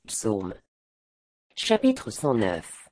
Psaume. Chapitre 109.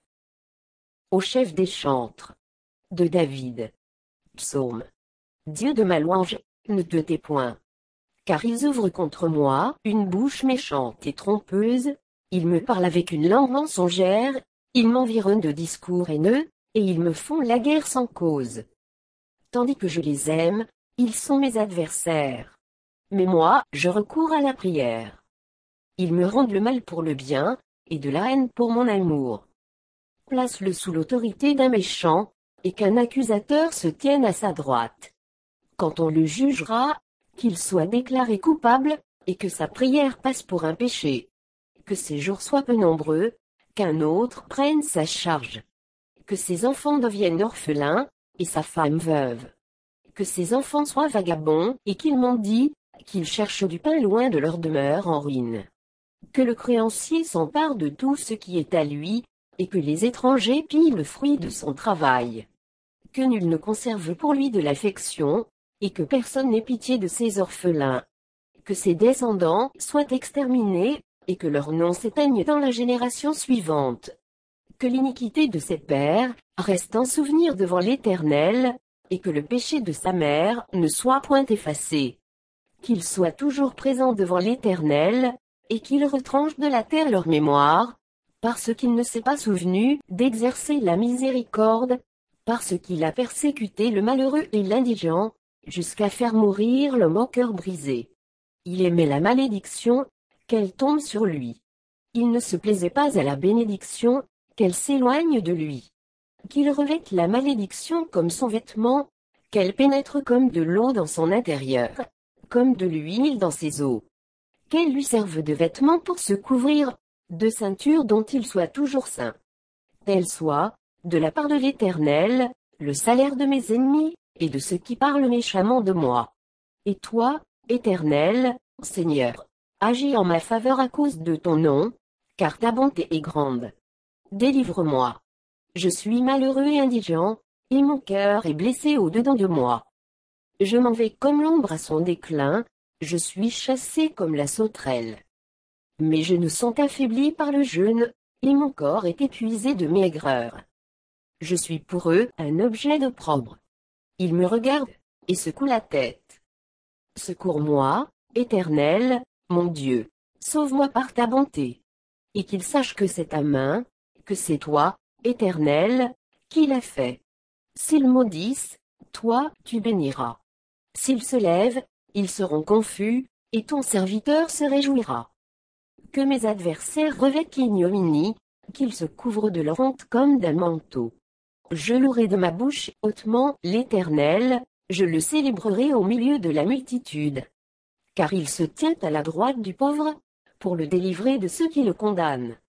Au chef des chantres. De David. Psaume. Dieu de ma louange, ne te tais point. Car ils ouvrent contre moi une bouche méchante et trompeuse, ils me parlent avec une langue mensongère, ils m'environnent de discours haineux, et ils me font la guerre sans cause. Tandis que je les aime, ils sont mes adversaires. Mais moi, je recours à la prière. Ils me rendent le mal pour le bien, et de la haine pour mon amour. Place-le sous l'autorité d'un méchant, et qu'un accusateur se tienne à sa droite. Quand on le jugera, qu'il soit déclaré coupable, et que sa prière passe pour un péché. Que ses jours soient peu nombreux, qu'un autre prenne sa charge. Que ses enfants deviennent orphelins, et sa femme veuve. Que ses enfants soient vagabonds, et qu'ils mendient, qu'ils cherchent du pain loin de leur demeure en ruine. Que le créancier s'empare de tout ce qui est à lui, et que les étrangers pillent le fruit de son travail. Que nul ne conserve pour lui de l'affection, et que personne n'ait pitié de ses orphelins. Que ses descendants soient exterminés, et que leur nom s'éteigne dans la génération suivante. Que l'iniquité de ses pères reste en souvenir devant l'Éternel, et que le péché de sa mère ne soit point effacé. Qu'il soit toujours présent devant l'Éternel, et qu'il retranche de la terre leur mémoire, parce qu'il ne s'est pas souvenu d'exercer la miséricorde, parce qu'il a persécuté le malheureux et l'indigent, jusqu'à faire mourir l'homme au cœur brisé. Il aimait la malédiction, qu'elle tombe sur lui. Il ne se plaisait pas à la bénédiction, qu'elle s'éloigne de lui. Qu'il revête la malédiction comme son vêtement, qu'elle pénètre comme de l'eau dans son intérieur, comme de l'huile dans ses os. Qu'elle lui serve de vêtement pour se couvrir, de ceinture dont il soit toujours saint. Tel soit, de la part de l'Éternel, le salaire de mes ennemis, et de ceux qui parlent méchamment de moi. Et toi, Éternel, Seigneur, agis en ma faveur à cause de ton nom, car ta bonté est grande. Délivre-moi. Je suis malheureux et indigent, et mon cœur est blessé au-dedans de moi. Je m'en vais comme l'ombre à son déclin, je suis chassé comme la sauterelle. Mes genoux sont affaiblis par le jeûne, et mon corps est épuisé de maigreur. Je suis pour eux un objet d'opprobre. Ils me regardent, et secouent la tête. Secours-moi, Éternel, mon Dieu. Sauve-moi par ta bonté. Et qu'ils sachent que c'est ta main, que c'est toi, Éternel, qui l'as fait. S'ils maudissent, toi, tu béniras. S'ils se lèvent, ils seront confus, et ton serviteur se réjouira. Que mes adversaires revêtent l'ignominie, qu'ils se couvrent de leur honte comme d'un manteau. Je louerai de ma bouche hautement l'Éternel, je le célébrerai au milieu de la multitude. Car il se tient à la droite du pauvre, pour le délivrer de ceux qui le condamnent.